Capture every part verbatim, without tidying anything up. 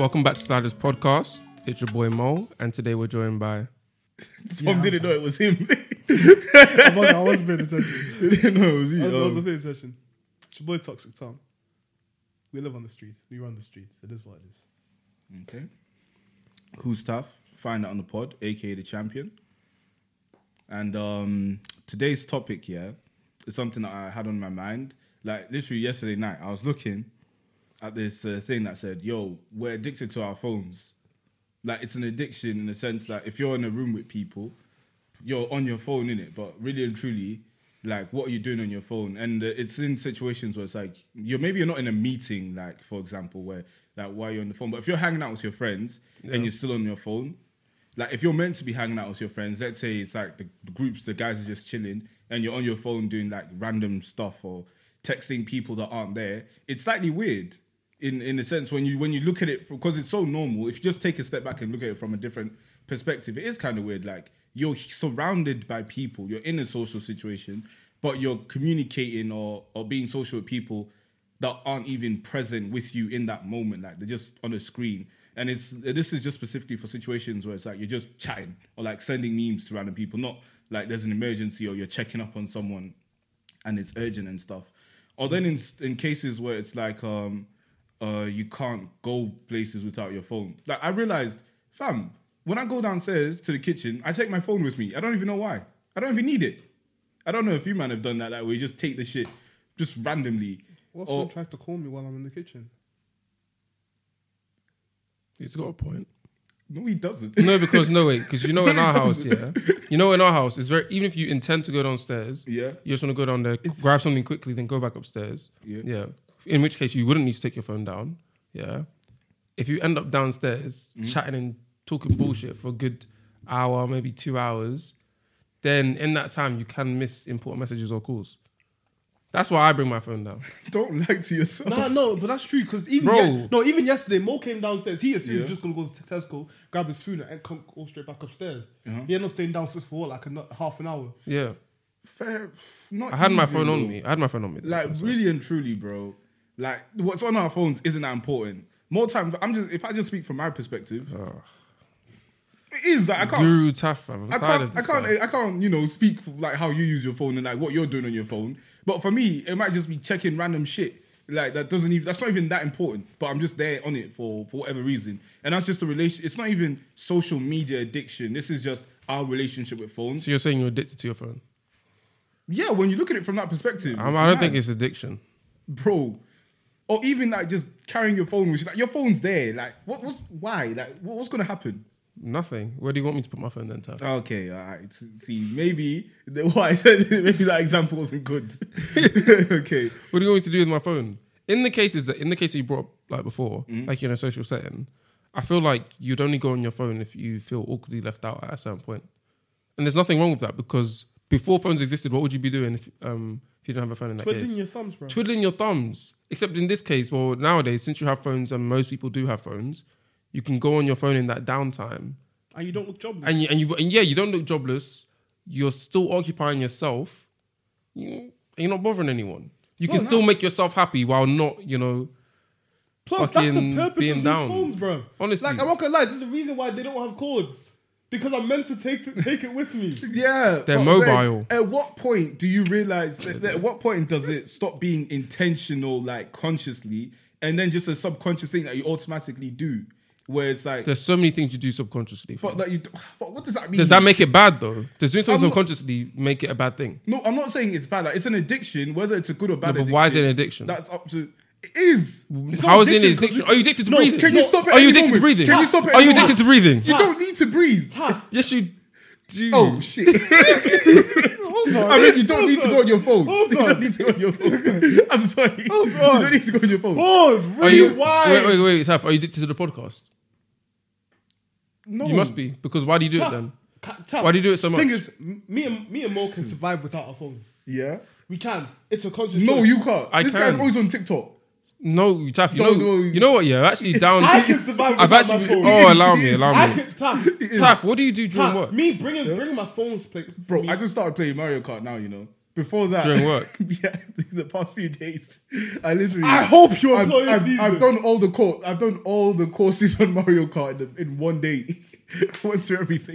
Welcome back to Sliders Podcast. It's your boy Mo, and today we're joined by. Tom yeah, didn't know it was him. I wasn't paying attention. He didn't know it was you. I, was, um, I wasn't paying attention. It's your boy Toxic Tom. We live on the streets. We run the streets. It is what it is. Okay. Who's tough? Find it on the pod, aka the champion. And um, today's topic here is something that I had on my mind. Like literally yesterday night, I was looking at this uh, thing that said, "Yo, we're addicted to our phones." Like it's an addiction in the sense that if you're in a room with people, you're on your phone, innit? But really and truly, like what are you doing on your phone? And uh, it's in situations where it's like you're maybe you're not in a meeting, like for example, where like why you're on the phone. But if you're hanging out with your friends yeah. and you're still on your phone, like if you're meant to be hanging out with your friends, let's say it's like the, the groups, the guys are just chilling, and you're on your phone doing like random stuff or texting people that aren't there, it's slightly weird. In in a sense, when you when you look at it, because it's so normal, if you just take a step back and look at it from a different perspective, it is kind of weird. Like, you're surrounded by people, you're in a social situation, but you're communicating or, or being social with people that aren't even present with you in that moment. Like, they're just on a screen. And it's this is just specifically for situations where it's like you're just chatting or like sending memes to random people, not like there's an emergency or you're checking up on someone and it's urgent and stuff. Or then in in cases where it's like... um. Uh, you can't go places without your phone. Like, I realized, fam, when I go downstairs to the kitchen, I take my phone with me. I don't even know why. I don't even need it. I don't know if you man have done that, that way. You just take the shit just randomly. What if or, someone tries to call me while I'm in the kitchen? He's got a point. No, he doesn't. No, because, no, wait, because you know in No, our he house, yeah, you know in our house, it's very, even if you intend to go downstairs, yeah, you just want to go down there, it's, grab something quickly, then go back upstairs. Yeah. Yeah. In which case, you wouldn't need to take your phone down. Yeah. If you end up downstairs mm-hmm. chatting and talking bullshit for a good hour, maybe two hours, then in that time, you can miss important messages or calls. That's why I bring my phone down. Don't lie to yourself. No, no, but that's true. Because even, Bro. Ye- no, even yesterday, Mo came downstairs. He assumed he was Yeah. just going to go to Tesco, grab his food, and come all straight back upstairs. Uh-huh. He ended up staying downstairs for what, like a, half an hour. Yeah. Fair. Not I had my even, phone bro. on me. I had my phone on me. Like, really and truly, bro. Like, what's on our phones isn't that important. More times, I'm just if I just speak from my perspective, Oh. it is like I can't. Guru tough, fam. I'm I tired can't. of I this can't. guy. I can't. You know, speak like how you use your phone and like what you're doing on your phone. But for me, it might just be checking random shit. Like that doesn't even. That's not even that important. But I'm just there on it for for whatever reason. And that's just a relation. It's not even social media addiction. This is just our relationship with phones. So you're saying you're addicted to your phone? Yeah, when you look at it from that perspective, I'm, it's I don't mad. think it's addiction. Bro. Or even like just carrying your phone with you. Like your phone's there. Like what? What's why? Like what, what's gonna happen? Nothing. Where do you want me to put my phone then, Taff? Okay, all right. See, maybe the, what I said, maybe that example wasn't good. Okay. What do you want me to do with my phone? In the cases that, in the case that you brought up like before, Mm-hmm. like you're in a social setting, I feel like you'd only go on your phone if you feel awkwardly left out at a certain point. And there's nothing wrong with that because before phones existed, what would you be doing if um if you didn't have a phone in that Twiddling case? your thumbs, bro. Twiddling your thumbs. Except in this case, well, nowadays, since you have phones and most people do have phones, you can go on your phone in that downtime. And you don't look jobless. And you, and you and yeah, you don't look jobless. You're still occupying yourself. You, you're not bothering anyone. You No, can no. still make yourself happy while not, you know. Plus, that's the fucking purpose being of these down. phones, bro. Honestly. Like, I'm not gonna lie, there's a reason why they don't have cords. Because I'm meant to take it, take it with me. Yeah. They're but mobile. then, at what point do you realize? That, that at what point does it stop being intentional, like consciously, and then just a subconscious thing that you automatically do, where it's like, There's so many things you do subconsciously. but that you. But what does that mean? Does that make it bad though? Does doing something I'm not- subconsciously make it a bad thing? No, I'm not saying it's bad. Like, it's an addiction. Whether it's a good or bad No, but addiction. why is it an addiction? That's up to. It is. It's How not is it an addiction, 'cause addiction? you- Are you addicted to No, breathing? can you stop it Are you any addicted to moment? breathing? Can you stop it Are you any addicted to moment? breathing? You don't need to breathe. Yes, you do. Oh shit! Hold on. I mean, you don't Hold need to on. go on your phone. Hold You on. don't need to go on your phone. I'm sorry. Hold You on. don't need to go on your phone. Pause. Are you? Rewind. Wait, wait, wait, Taff. Are you addicted to the podcast? No, You must be because why do you do it Tough. then? Ca- tough. Why do you do it so much? Thing is, m- me and me and Mo can survive without our phones. Yeah. We can. It's a conscious No, choice. you can't. I this can. guy's always on TikTok. No, Taff. You No, know, no. you know what? Yeah, actually down. I can survive I've without actually. my phone. Oh, allow me, allow I me. can, Taff, Taff, what do you do during Taff, work? me bringing bringing my phones, play, Bro, me, I just started playing Mario Kart now, you know. before that, During work? yeah, the past few days, I literally. I hope you're I've, employing I've, season. I've done all the course. I've done all the courses on Mario Kart in, in one day. Went through everything,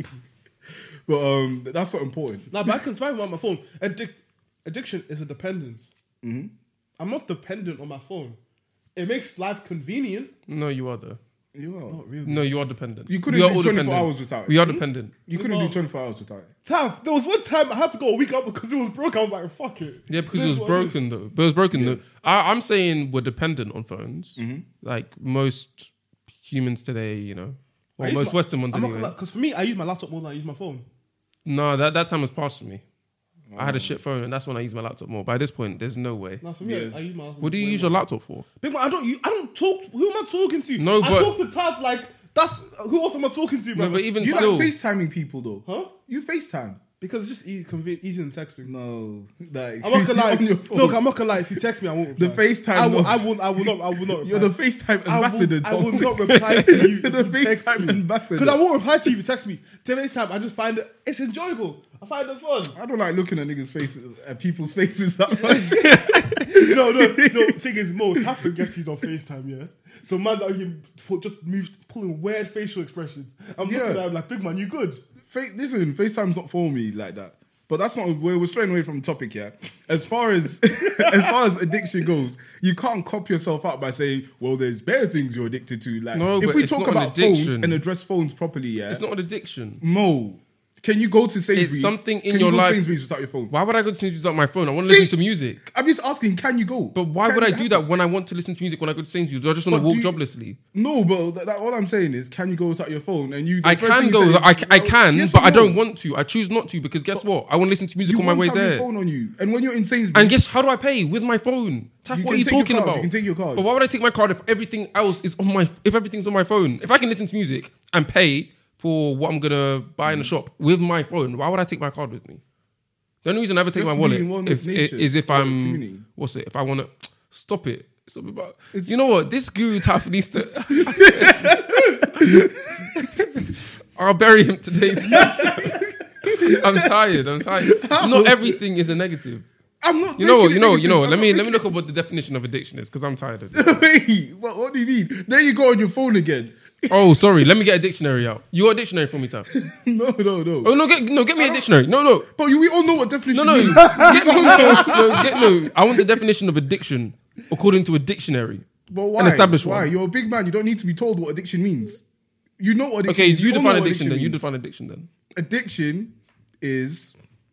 but um, that's not important. No, but I can survive on my phone. Addic- addiction is a dependence. Mm-hmm. I'm not dependent on my phone. It makes life convenient. No, you are though. You are. Not really. No, you are dependent. You couldn't We are do all twenty-four dependent. hours without it. We are dependent. You couldn't No. do twenty-four hours without it. Taff, there was one time I had to go a week up because it was broke. I was like, fuck it. Yeah, because This it was is what broken though. But it was broken though. I, I'm saying we're dependent on phones. Mm-hmm. Like most humans today, you know. I Or use most my- Western ones I'm not anyway. gonna because for me, I use my laptop more than I use my phone. No, that, that time has passed for me. I had a shit phone and that's when I used my laptop more. By this point, there's no way. No, for me, Yeah. I, I use my. What do you way use more. your laptop for? Big man, I don't. You, I don't talk. Who am I talking to? No, I but- talk to Taff like that's who else am I talking to, bro? No, but even You still, like FaceTiming people though? huh? You FaceTime? Because it's just easy, convenient, easier than texting. No, like I'm not gonna lie. on your phone. Look, I'm not gonna lie. If you text me, I won't reply. The FaceTime I will. notes. I will. I will not. I will not. Reply. You're the FaceTime I ambassador. will, I Tom. will not reply to you. You're the if you text FaceTime me. ambassador. Because I won't reply to you if you text me. To FaceTime, I just find it. It's enjoyable. I find it fun. I don't like looking at niggas' faces, at people's faces that much. no, no, no. Thing is, Mo, Taff forgets he's on FaceTime, yeah? So man's out here pu- just moved, pulling weird facial expressions. I'm Yeah. looking at him like, big man, you good? Fa- Listen, FaceTime's not for me like that. But that's not. We're, we're straying away from the topic here. As far as as far as addiction goes, you can't cop yourself out by saying, "Well, there's better things you're addicted to." Like, No, if but we it's talk not an about phones addiction. and address phones properly, yeah, it's not an addiction. Mo, can you go to Sainsbury's? It's something in can your you go life- To Sainsbury's without your phone. Why would I go to Sainsbury's without my phone? I want to See? listen to music. I'm just asking, can you go? But why Can would I you do have- that when I want to listen to music when I go to Sainsbury's? Do I just want But to walk do you- joblessly? No, but that, that, all I'm saying is, can you go without your phone? And you, the I first can thing go. you say I, is, I well, can, yes but or I no? don't want to. I choose not to because guess what? I want to listen to music You on my want way to have your there. phone on you, and when you're in Sainsbury's, And guess how do I pay? With my phone. Taff, You what can are you take your talking card, about? you can take your card. But why would I take my card if everything else is on my if everything's on my phone? If I can listen to music and pay for what I'm gonna buy in the shop with my phone, why would I take my card with me? The only reason I ever take Just my wallet being one if, with nature, is if or I'm community. what's it? If I want to stop it. Stop it about, you know what? This guru Taff needs to. I'll bury him today. Too. I'm tired. I'm tired. Not everything is a negative. I'm not. You know what? making You it know. You know. negative. Let I'm me not let me look up what the definition of addiction is because I'm tired of it. making- Wait, what, what do you mean? There you go on your phone again. Oh, sorry. Let me get a dictionary out. You got a dictionary for me, Taff? no, no, no. Oh no, get no, get me a dictionary. No, no, But you, we all know what definition no, no. means. Get me, no, no, get, no. I want the definition of addiction according to a dictionary. But why? An established why? one. You're a big man. You don't need to be told what addiction means. You know what addiction Okay, means. you all define know what addiction then. You means. define addiction then. Addiction is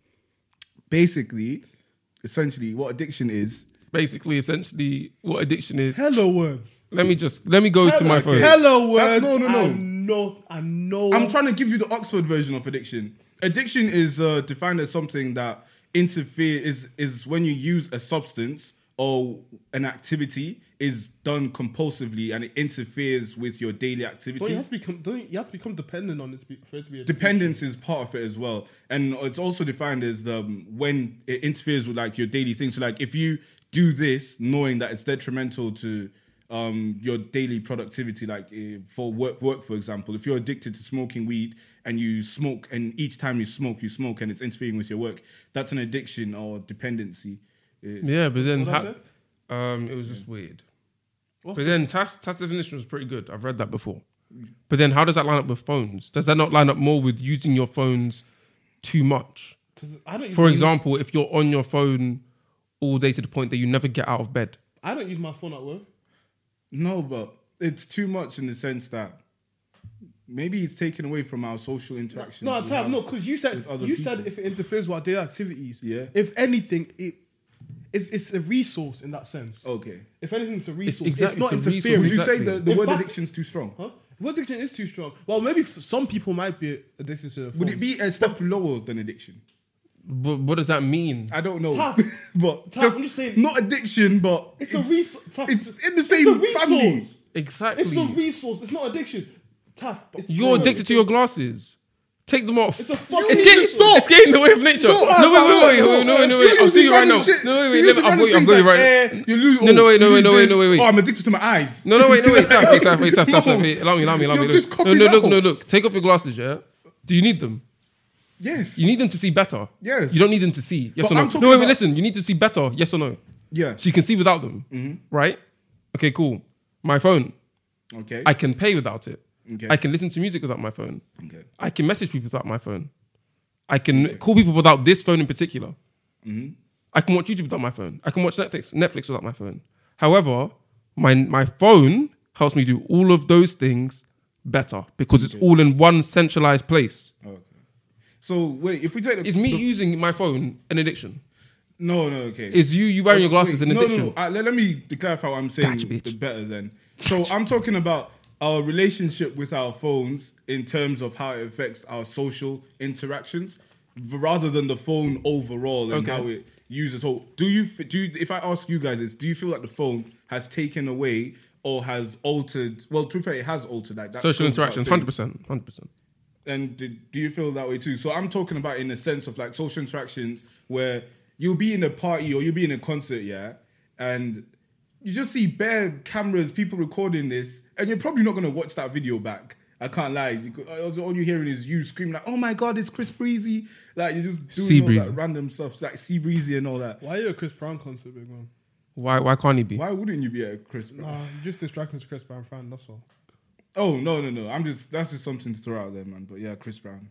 basically, essentially, what addiction is. Basically, essentially, what addiction is. Hello words. Let me just let me go to my phone. Hello That's- words. no, no, no. I know. I know. I'm trying to give you the Oxford version of addiction. Addiction is uh, defined as something that interfere is is when you use a substance or an activity is done compulsively and it interferes with your daily Don't you have activities. to become? Don't you, you have to become dependent on it to be, for it to be a Dependence is part of it as well, and it's also defined as the um, when it interferes with like your daily things. So like if you do this knowing that it's detrimental to um, your daily productivity, like uh, for work, work for example, if you're addicted to smoking weed and you smoke, and each time you smoke, you smoke, and it's interfering with your work, that's an addiction or dependency. It's- Yeah, but then What ha- did um, it was just weird. What's But the- then Taft's Taft's definition was pretty good. I've read that before. But then how does that line up with phones? Does that not line up more with using your phones too much? 'Cause I don't. For even- example, if you're on your phone all day to the point that you never get out of bed. I don't use my phone at work. No, but it's too much in the sense that maybe it's taken away from our social interactions. No, we Tab, have no, because you said with other you people. said if it interferes with our daily activities. Yeah. If anything, it it's, it's a resource in that sense. Okay. If anything, it's a resource. It's, exact- not it's a resource. interfering. Would you say Exactly. the, the In word fact- addiction's too strong? Huh? Word addiction is too strong. Well, maybe for some people might be addicted to. Would it be a step lower than addiction? But what does that mean? I don't know. Tough. but Tough, just, I'm just saying- not addiction, but It's, a resource. Tough. It's in the It's same a resource. family. Exactly. It's a resource. It's not addiction. Tough. It's You're no, addicted it's to a- your glasses. Take them off. It's a fucking It's getting, stop. it's getting in the way of nature. Stop. No, wait, wait, wait, Stop. wait, no, wait, no, You're wait. I'll using see you right now. random shit. No, wait, You're wait, using let me, I'll random go, I'll things go you like right air, now. you lose, No, no, oh, wait, no, you wait, no, lose wait, this. no, wait, wait. Oh, I'm addicted to my eyes. No, no, wait, no, wait. Tap, wait, tap, wait, tap, tap, No. tap. Wait, allow me, allow me, allow me. You're Look. just No, copying no, look, out. no, look. Take off your glasses, yeah? Do you need them? Yes. You need them to see better. Yes. You don't need them to see. Yes But or no? I'm talking No, wait, wait, about- listen. You need to see better. Yes or no? Yeah. So you can see without them. Mm-hmm. Right? Okay, cool. My phone. Okay. I can pay without it. Okay. I can listen to music without my phone. Okay. I can message people without my phone. I can call people without this phone in particular. Mm-hmm. I can watch YouTube without my phone. I can watch Netflix, Netflix without my phone. However, my my phone helps me do all of those things better because it's all in one centralized place. Okay. So wait, if we take the Is me the- using my phone an addiction? no, no, okay. Is you you wearing your glasses Wait, an no, addiction? No, no, uh, let, let me clarify what I'm saying. Gotcha, bitch. The better then. So I'm talking about our relationship with our phones in terms of how it affects our social interactions, v- rather than the phone overall and Okay. how it uses. So do you f- do? You, if I ask you guys this, do you feel like the phone has taken away or has altered? Well, to be fair, it has altered. Like that Social goes without interactions, saying. hundred percent, hundred percent. And do, do you feel that way too? So I'm talking about in the sense of like social interactions where you'll be in a party or you'll be in a concert, yeah, and you just see bare cameras, people recording this, and you're probably not going to watch that video back. I can't lie. You- All you're hearing is you screaming like, "Oh my god, it's Chris Breezy!" Like you're just doing Sea all Breezy. that random stuff, like Sea Breezy and all that. Why are you a Chris Brown concert, big man? Why why can't he be? Why wouldn't you be a Chris Brown? Nah, you just distracting as a Chris Brown fan. That's all. Oh no, no, no! I'm just that's just something to throw out there, man. But yeah, Chris Brown.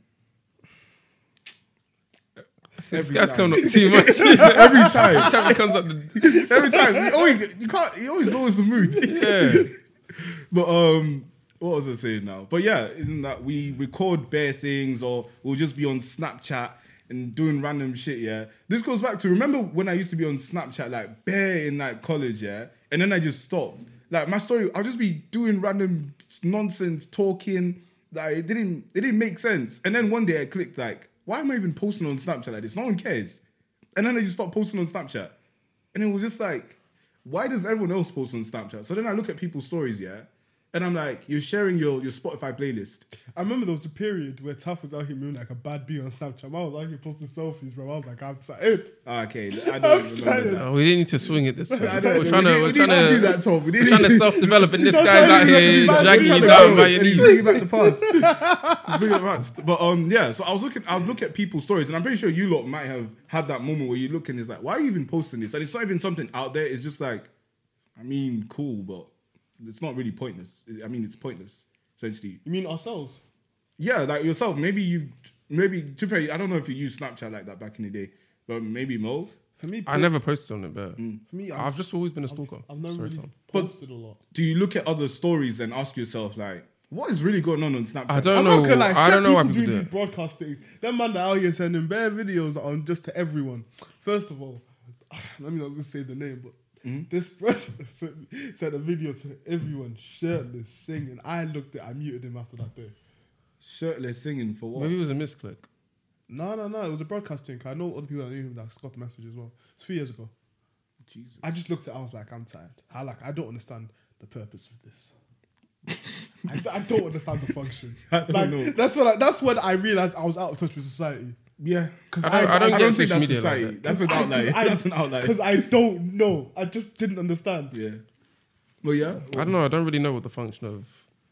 This Every guy's time. coming up too much. Every time. Every time he comes up, the, Every time, you always you can't. He always lowers the mood. yeah. But um, what was I saying now? But yeah, isn't that we record bare things or we'll just be on Snapchat and doing random shit? Yeah, this goes back to remember when I used to be on Snapchat like bare in like college, yeah, and then I just stopped. Like my story, I'll just be doing random nonsense, talking. Like it didn't, it didn't make sense. And then one day I clicked like, why am I even posting on Snapchat like this? No one cares. And then I just stopped posting on Snapchat. And it was just like, why does everyone else post on Snapchat? So then I look at people's stories, yeah? And I'm like, you're sharing your, your Spotify playlist. I remember there was a period where Taff was out here moving like a bad bee on Snapchat. Man, I was out here posting selfies, bro. I was like, I'm tired. Ah, okay, I don't remember tired. that. Oh, we didn't need to swing it this way. I don't- We're trying to, we we're need- trying we need to do to, that, Tom. We we're need trying to to- self-develop, and this Don't guy's tell out me here that, dragging man. you We're down trying by to your go. knees. Bring it back to the past. Bring it back. But um, yeah. So I was looking. I look at people's stories, and I'm pretty sure you lot might have had that moment where you look and it's like, why are you even posting this? And it's not even something out there. It's just like, I mean, cool, but it's not really pointless. I mean, it's pointless essentially. You mean ourselves? Yeah, like yourself. Maybe you, maybe to be fair, I don't know if you used Snapchat like that back in the day, but maybe Mo. For me, I never posted on it, but For me, I've just always been a stalker. I've never Sorry, really Tom. But- posted a lot. Do you look at other stories and ask yourself like, what is really going on on Snapchat? I don't I'm know. not gonna lie, I set don't know why people people doing do these it. broadcast things. Them man that out here sending bare videos on just to everyone. First of all, let me not just say the name, but Mm-hmm. this person sent, sent a video to everyone shirtless singing. I looked at, I muted him after that day. Shirtless singing for what? Maybe it was a misclick. No, no, no. It was a broadcast thing. 'Cause I know other people that knew him that got the message as well. It's three years ago. Jesus. I just looked at it, I was like, I'm tired. I like, I don't understand the purpose of this. I, d- I don't understand the function. I don't like, know. That's what I, that's when I realized I was out of touch with society. Yeah, Because I don't- I don't get think social that's media like society. that. That's an outlier. That's an outlier. Because I don't know. I just didn't understand. Yeah. Well, yeah. I don't know. I don't really know what the function of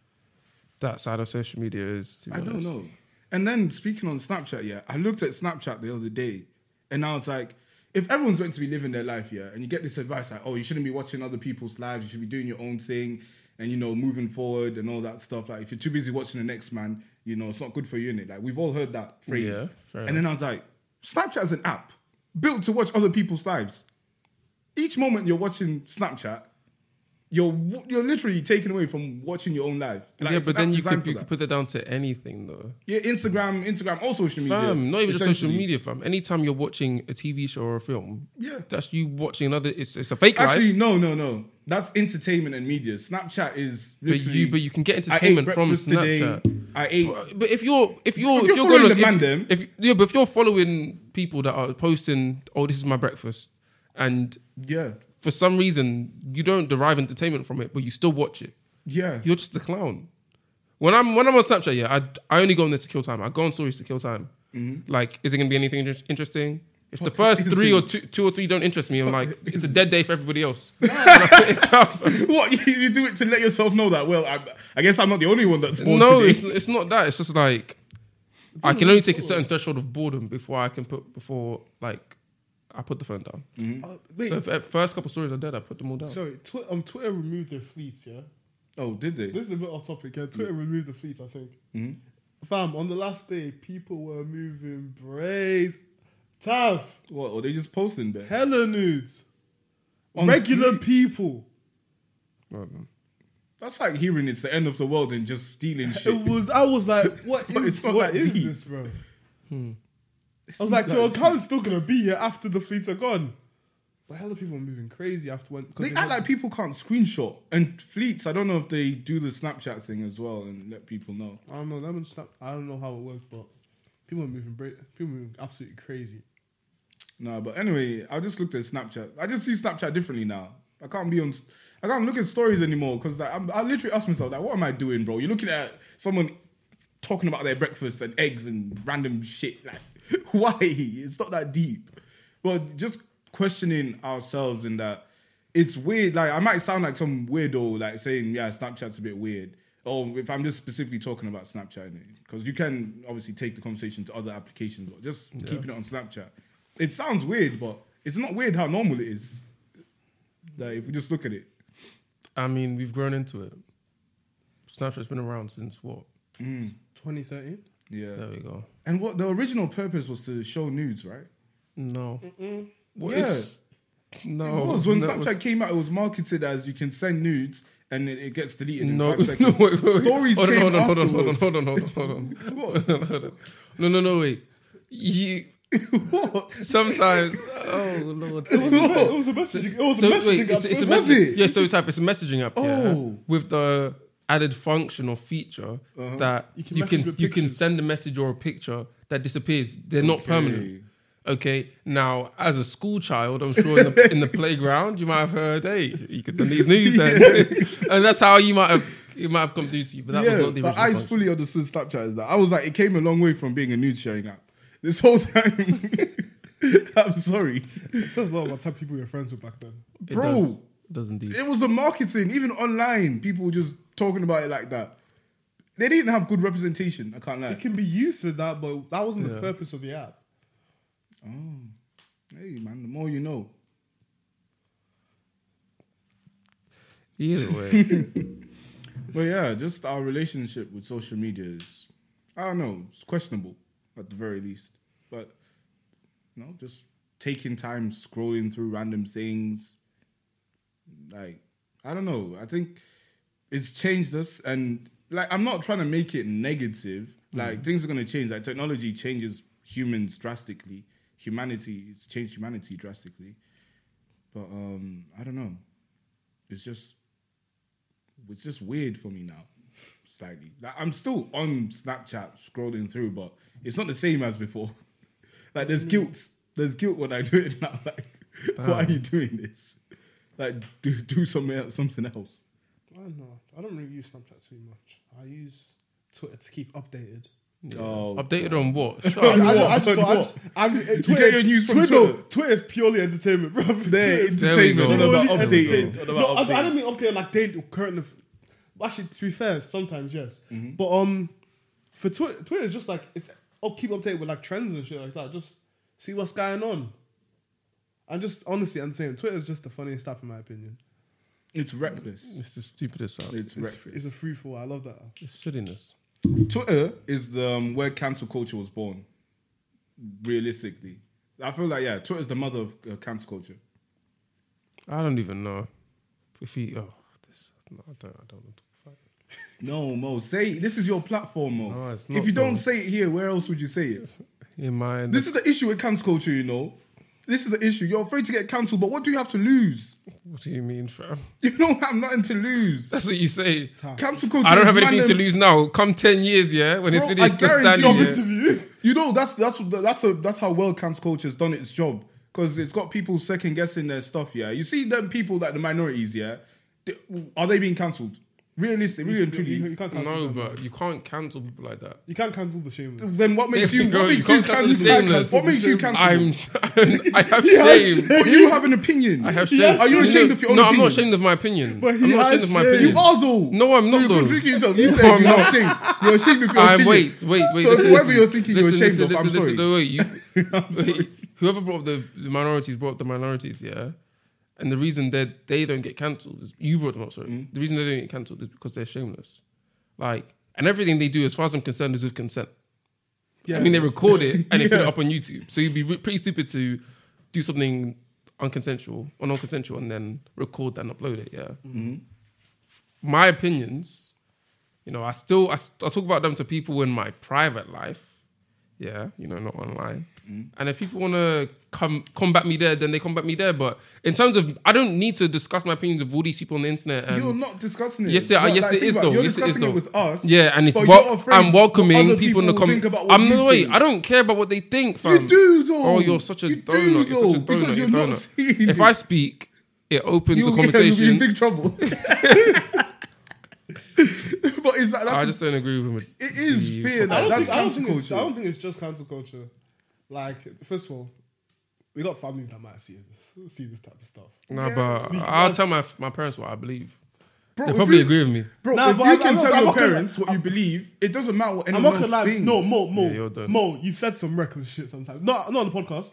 that side of social media is. To be I don't honest. know. And then speaking on Snapchat, yeah, I looked at Snapchat the other day, and I was like, if everyone's meant to be living their life, yeah, and you get this advice like, oh, you shouldn't be watching other people's lives, you should be doing your own thing, and you know, moving forward and all that stuff. Like, if you're too busy watching the next man, you know, it's not good for you, innit? Like, we've all heard that phrase. Yeah, fair and then I was like, Snapchat is an app built to watch other people's lives. Each moment you're watching Snapchat, you're you're literally taken away from watching your own life. Like, Yeah, it's but an then app you designed could for you that. could put that down to anything though. Yeah, Instagram, Instagram, all social media. Fam, not even just social essentially. media, fam. Anytime you're watching a T V show or a film, Yeah. that's you watching another. It's it's a fake Actually, life, no, no, no. That's entertainment and media. Snapchat is but literally. you but you can get I ate entertainment from breakfast Snapchat. today. I ate. But- But if you're if you're If if you're you're, following going the on, man them- if, if yeah, but if you're following people that are posting, oh, this is my breakfast, and Yeah, for some reason you don't derive entertainment from it, but you still watch it, yeah. you're just a clown. When I'm when I'm on Snapchat, yeah, I I only go on there to kill time. I go on stories to kill time. Like, is it gonna be anything inter- interesting? If the Fuck, first is three it? or two, two or three don't interest me, I'm like, it's a dead day for everybody else. And I put it down, fam. What you, you do it to let yourself know that? Well, I, I guess I'm not the only one that's born No, today. it's it's not that. It's just like I can only take a certain threshold of boredom before I can put before like I put the phone down. Mm-hmm. Uh, wait, So if at first couple stories are dead, I put them all down. sorry. Twi- um, Twitter removed their fleets. Yeah, Oh, did they? this is a bit off topic. Yeah, Twitter removed the fleets. I think. Mhm. Fam, on the last day, people were moving braids. Tough. What? Or they just posting there? Hella nudes. On Regular fleek? people. Well done. That's like hearing it's the end of the world and just stealing shit. It was. I was like, what But is it's not what that is deep. this, bro? Hmm. I was like, your account's still gonna be here after the fleets are gone. But hella people are moving crazy after when. 'cause They act like people can't screenshot. And fleets, I don't know if they do the Snapchat thing as well and let people know. I don't know. Them and snap. I don't know how it works, but people are moving. Bra- people are moving absolutely crazy. No, but anyway, I just looked at Snapchat. I just see Snapchat differently now. I can't be on. I can't look at stories anymore because like, I'm- I literally ask myself, like, what am I doing, bro? You're looking at someone talking about their breakfast and eggs and random shit. Like, why? It's not that deep. But just questioning ourselves and that it's weird. Like, I might sound like some weirdo, like saying, yeah, Snapchat's a bit weird. Or if I'm just specifically talking about Snapchat, because you can obviously take the conversation to other applications, but just Yeah. keeping it on Snapchat. It sounds weird, but it's not weird how normal it is. Like, if we just look at it. I mean, we've grown into it. Snapchat's been around since what? twenty thirteen. Yeah. There we go. And what the original purpose was to show nudes, right? No. What Yeah. is- No. It was. When that Snapchat was- came out, it was marketed as you can send nudes and it, it gets deleted in No, five no, seconds. wait, wait, wait. Stories hold on, came hold on, hold on, hold on, afterwards. hold on, hold on, hold on. What? Hold on. No, no, no, wait. You What? sometimes. Oh lord. It was, a, it was a messaging. It was So a messaging. wait, it's, app. it's a It was- Was message. it? Yeah, so type it's a messaging app. Yeah, Oh. with the added function or feature Uh-huh. that You you can can you message can, with pictures. send a message or a picture that disappears. They're not Okay. permanent. Okay. Now, as a school child, I'm sure in the, in the playground you might have heard, hey, you could send these nudes, and, and that's how you might have it might have come through to you. But that yeah, was not the but original I function. fully understood Snapchat as that. I was like, it came a long way from being a nude sharing app. This whole time, I'm sorry, It says a lot about the type of people you're friends with back then. It bro. does, it does indeed. It was the marketing, even online. People were just talking about it like that. They didn't have good representation. I can't lie. It can be used for that, but that wasn't Yeah. the purpose of the app. Oh, hey man, the more you know. Either way, But yeah, just our relationship with social media is, I don't know, it's questionable at the very least. But, you know, just taking time scrolling through random things. Like, I don't know. I think it's changed us. And, like, I'm not trying to make it negative. Like, things are going to change. Like, technology changes humans drastically. Humanity, it's changed humanity drastically. But, um, I don't know. It's just, it's just weird for me now, slightly. Like, I'm still on Snapchat scrolling through, but it's not the same as before. Like, there's guilt. There's guilt when I do it now. Like, why are you doing this? Like, do do something else, something else. I don't know. I don't really use Snapchat too much. I use Twitter to keep updated. Oh, updated on what? Shut I, up. I, I What? just don't. I What? just, I'm, uh, Twitter, You get your news from Twitter. Twitter? Twitter is purely entertainment, bro. There, There we entertainment, go. not about Purely updated. entertainment. Not No, about I, I updated. don't mean updated like daily current. Of, actually, to be fair, sometimes yes. Mm-hmm. But um, for Twitter, Twitter is just like it's. I'll keep updated with like trends and shit like that. Just see what's going on. And just honestly, entertainment. Twitter is just the funniest app in my opinion. It's reckless. It's the stupidest app. It's It's, reckless. it's a free for all. I love that. app. It's silliness. Twitter is the um, where cancel culture was born. Realistically, I feel like yeah, Twitter is the mother of uh, cancel culture. I don't even know if he. Oh, this. No, I don't. I don't want to talk about it. No, Mo, say this is your platform, Mo. No, it's if not, you don't though. say it here, where else would you say it? In my. This is the issue with cancel culture, you know. This is the issue. You're afraid to get cancelled, but what do you have to lose? What do you mean, fam? You don't have nothing to lose. That's what you say. Cancel culture. I don't is have anything to random- lose now. Come ten years, yeah, when his Bro, video I is still guarantee standing. you- Yeah. Interview. You know that's that's that's a, that's how well cancel culture has done its job because it's got people second guessing their stuff. Yeah, you see them people like the minorities. Yeah, They- are they being cancelled? Realistic, really and You, you, truly. you can't cancel No, them, but man. you can't cancel people like that. You can't cancel the shameless. Then what makes There you? you go, What you makes you can't cancel cancel? shameless. What makes you cancel? I'm, I have He has shame. But you have an opinion. I have He shame. has Are you ashamed of your own No, I'm not opinions? ashamed of my opinion. But he I'm not has ashamed of my shame. opinion. You are though. No, I'm not You're though. contradicting yourself. You No, said I'm you're not. ashamed. You're ashamed of your I'm opinion. wait, wait, wait. So listen, whoever listen, you're thinking you're listen, ashamed listen, of, I'm listen, sorry. listen, wait, you, I'm sorry. wait, whoever brought up the, the minorities brought up the minorities, yeah. And the reason that they don't get cancelled is you brought them up. Sorry, Mm. the reason they don't get cancelled is because they're shameless. Like, and everything they do, as far as I'm concerned, is with consent. Yeah. I mean, they record it and they put Yeah. it up on YouTube. So you'd be re- pretty stupid to do something unconsensual or non-consensual and then record that and upload it. Yeah. Mm-hmm. My opinions, you know, I still I, I talk about them to people in my private life. Yeah, you know, not online. Mm. And if people want to come combat me there, then they combat me there. But in terms of, I don't need to discuss my opinions with all these people on the internet. And You're not discussing it. Yes, yeah, But, yes, like, it think is about though. You're Yes, it is discussing though. it with us. Yeah, and it's but wel- you're afraid I'm what welcoming other people in the will comments. think about what I'm you no wait. think. I don't care about what they think, fam. You do though. Oh, you're such a You do, donut. You're though, such a donut. because you're a not donut. seeing If it. I speak, it opens You'll, the yeah, you'll be in conversation. big trouble. But is that? That's I just don't agree with him. With It is the- fear I that- don't, that's think, I, don't cancel think it's, culture. I don't think it's just cancel culture. Like, first of all, we got families that might see this, see this type of stuff. Nah, Yeah, but because- I'll tell my my parents what I believe. Bro, They if probably you- agree with me. Bro, Nah, if but you I'm- can I'm not- tell I'm your not gonna- parents what you believe, it doesn't matter what I'm anyone not gonna else lie. thinks. No, Mo, Mo, Yeah, you're done. Mo, you've said some reckless shit sometimes. No, not on the podcast.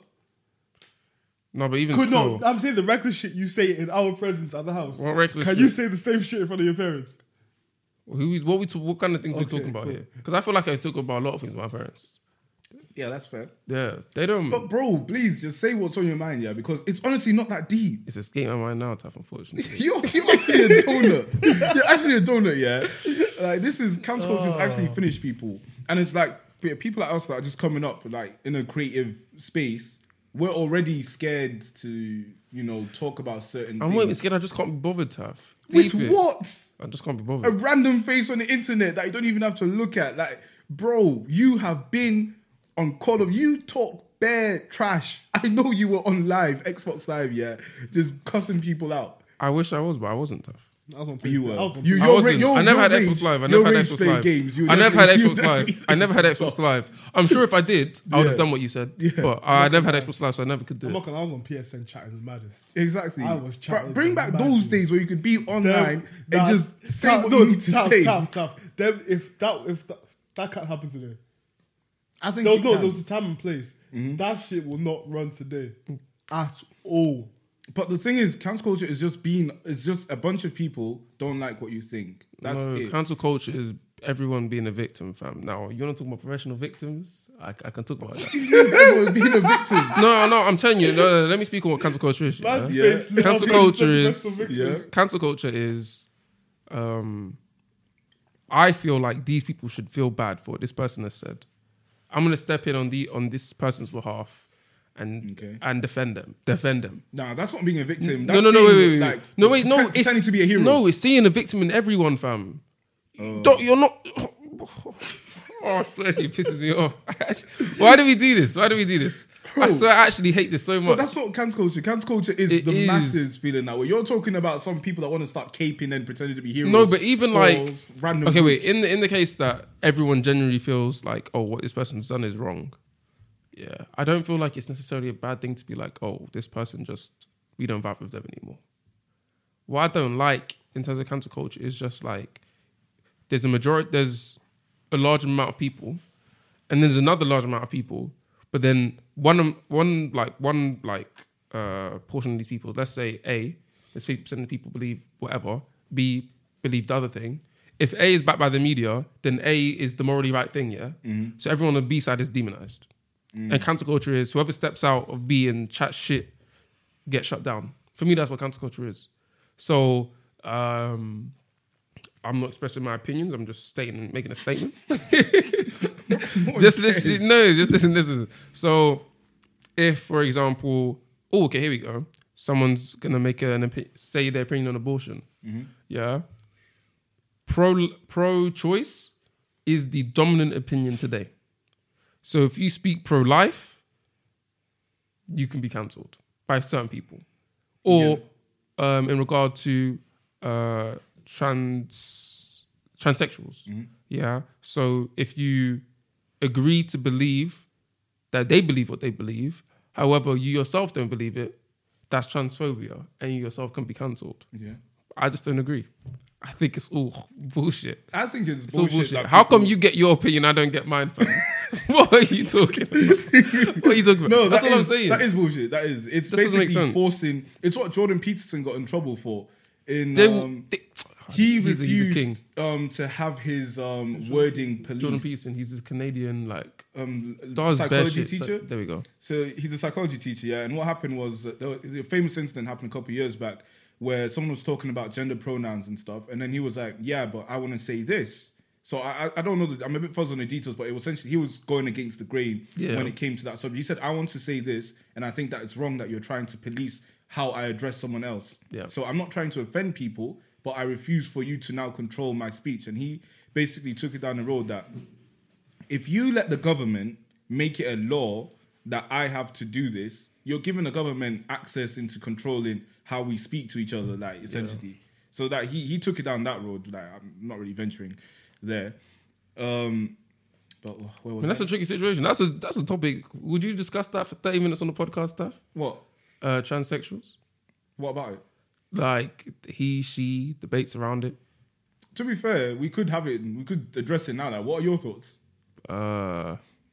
No, but even Could still, no, I'm saying the reckless shit you say in our presence at the house. what reckless Can shit? you say the same shit in front of your parents? Who, we- what we talk, what kind of things we Okay, talking about cool. here? Because I feel like I talk about a lot of things with my parents. Yeah, that's fair. Yeah, they don't. But bro, please just say what's on your mind, yeah, because it's honestly not that deep. it's escaping my mind now, tough. Unfortunately, You're, you're actually a donut. You're actually a donut, yeah. Like this is cancel culture has actually finished people, and it's like yeah, people like us that are just coming up, like in a creative space. We're already scared to, you know, talk about certain. I'm things. waiting scared. I just can't be bothered, tough. With Deep it. what? I just can't be A bothered. random face on the internet that you don't even have to look at. Like, bro, you have been on Call of. You talk bare trash. I know you were on live, Xbox Live, yeah, just cussing people out. I wish I was, but I wasn't tough. I was on You PlayStation. were. I was on You- I your wasn't. ra- your- I never your had rage- Xbox Live. I your never had rage Xbox play Live. games. You I never had definitely- you Xbox Live. definitely I never had had Xbox Live. I'm sure if I did, I would have Yeah. done what you said. Yeah. But I never had Xbox Live, so I never could do I'm it. not gonna, I was on P S N chatting the maddest. Exactly. I was Bro, chatting bring the back madness. those days where you could be online Them- and just that- say tough- what no, you need to tough, say. Tough, tough. Them, if that, if that, that can't happen today. I think There was, it no, can. there was a time and place. That shit will not run today at all. But the thing is, cancel culture is just being, it's just a bunch of people don't like what you think. That's no, it. cancel culture is everyone being a victim, fam. Now, you want to talk about professional victims? I, I can talk about that. Everyone being a victim. no, no, I'm telling you. No, no, let me speak on what cancel culture is. Yeah? Man's Yeah. face lit Cancel up culture being is- the victim. Yeah. Cancel culture is, um, I feel like these people should feel bad for what this person has said. I'm gonna step in on the on this person's behalf and Okay. and defend them, defend them. Nah, that's not being a victim. No, That's no, no, wait, being, wait, wait, like, wait. No, wait, no, pretend- it's pretending to be a hero. No, it's seeing a victim in everyone, fam. Don't, you're not. Oh, I swear he pisses me off. Why do we do this? Why do we do this? I Bro. swear I actually hate this so But much. that's not cancel culture. Cancel culture is It the is. masses feeling that way. You're talking about some people that want to start caping and pretending to be heroes. No, but even for like random okay, wait. groups. In the in the case that everyone genuinely feels like, oh, what this person's done is wrong. Yeah, I don't feel like it's necessarily a bad thing to be like, oh, this person just we don't vibe with them anymore. What I don't like in terms of cancel culture is just like there's a majority, there's a large amount of people, and there's another large amount of people, but then one one like one like uh, portion of these people, let's say A, there's fifty percent of people believe whatever. B believe the other thing. If A is backed by the media, then A is the morally right thing, yeah? Mm-hmm. So everyone on the B side is demonized. Mm. And cancel culture is whoever steps out of B and chat shit gets shut down. For me, that's what cancel culture is. So um, I'm not expressing my opinions. I'm just stating, making a statement. just listen. No, just listen. Listen. So if, for example, oh, okay, here we go. Someone's gonna make an opi- say their opinion on abortion. Yeah. Pro pro choice is the dominant opinion today. So if you speak pro life, you can be cancelled by certain people. Or um, in regard to uh, trans transsexuals. Mm-hmm. Yeah. So if you agree to believe that they believe what they believe, however you yourself don't believe it, that's transphobia, and you yourself can be cancelled. Yeah. I just don't agree. I think it's all bullshit. I think it's It's all bullshit. bullshit. that How people- come you get your opinion, I don't get mine, fam? What are you talking about? What are you talking about? No, that's that what I'm is- saying. That is bullshit. That is. It's This doesn't make basically sense. forcing. It's what Jordan Peterson got in trouble for. In They, um, they, he he's a- he's a king. refused um, to have his um, wording Jordan police. Peterson, he's a Canadian, like, Um, does best psychology shit. So- teacher. there we go. So he's a psychology teacher, yeah. And what happened was that there was, the famous incident happened a couple of years back where someone was talking about gender pronouns and stuff, and then he was like, "Yeah, but I want to say this." So I, I, I don't know. The, I'm a bit fuzzy on the details, but it was essentially he was going against the grain Yeah. when it came to that subject. He said, "I want to say this, and I think that it's wrong that you're trying to police how I address someone else." Yeah. So I'm not trying to offend people, but I refuse for you to now control my speech. And he basically took it down the road that if you let the government make it a law that I have to do this, you're giving the government access into controlling how we speak to each other, like essentially. So that he he took it down that road. Like I'm not really venturing there. Um, but where was I mean, that's I? a tricky situation. That's a that's a topic. Would you discuss that for thirty minutes on the podcast, Steph? What? Uh, transsexuals, What about it? like he, she, debates around it. To be fair, we could have it. We could address it now. Like, what are your thoughts? Uh,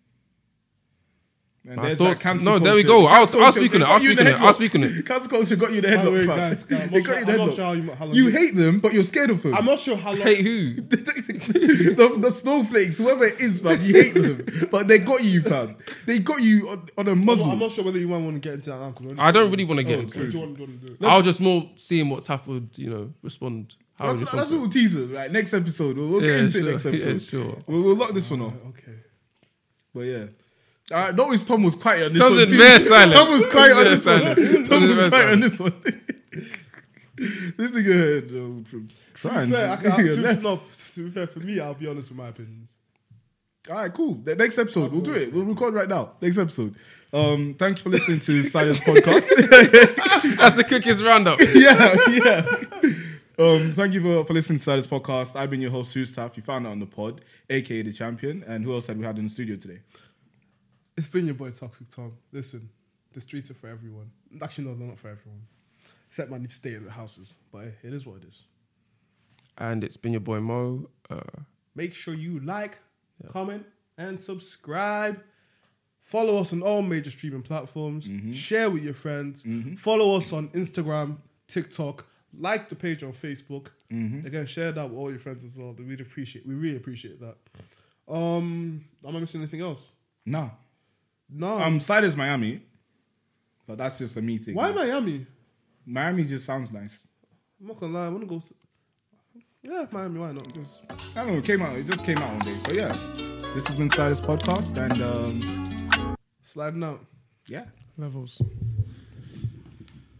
And My there's thoughts- that cancel no, there we culture. go. The I'll- cancel I'll culture, speak they on it. got I'll you in speak the on it. I'll headlock. speak on it. Cancel culture got you in the By the headlock, way, fam. guys, guys, I'm They not got sure, you in the I'm not headlock. sure how you, how long You hate them, but you're scared of them. I'm not sure how long. Hate who? the, the snowflakes, whoever it is, fam, you hate them, but they got you, fam. They got you on, on a I'm, muzzle. not, I'm not sure whether you might want to get into that now. 'cause we're- I don't really want to get Oh, into What it. do you want, do you want to do? I was just more seeing what Taff would, you know, respond. How That's, would that's respond a little teaser. Right, next episode, we'll, we'll to get it. into Yeah, it next sure. episode. Yeah, sure. We'll, we'll lock this one off. Okay. But yeah. I noticed Tom was quiet on this Tom's one. in too. very silent. Tom was quiet on Very this one. silent. Tom Tom's in was very quiet on silent. this one. This nigga uh, from To be trans. fair, I can, I, Nigga to, left. no, to be fair, for me, I'll be honest with my opinions. All right, cool. The next episode, we'll do it. We'll record right now. Next episode. Um, thank you for listening to Slider's podcast. That's the quickest roundup. yeah, yeah. Um, thank you for, for listening to Slider's podcast. I've been your host, Hustaf. You found it on the pod, aka the champion. And who else had we had in the studio today? It's been your boy Toxic Tom. Listen, the streets are for everyone. Actually, no, they're not for everyone. Except man need to stay in the houses. But it is what it is. And it's been your boy Mo. Uh, Make sure you like, comment, and subscribe. Follow us on all major streaming platforms. Share with your friends. Follow us on Instagram, TikTok. Like the page on Facebook. Again, share that with all your friends as well. We really appreciate. We really appreciate that. Um, am I missing anything else? No. No. Um, Sliders Miami. But that's just a me thing. Why man. Miami? Miami just sounds nice. I'm not gonna lie. I want to go. Yeah, Miami. Why not? Just I don't know. It came out. It just came out one day. But yeah, this has been Sliders podcast, and um, sliding out. yeah. levels.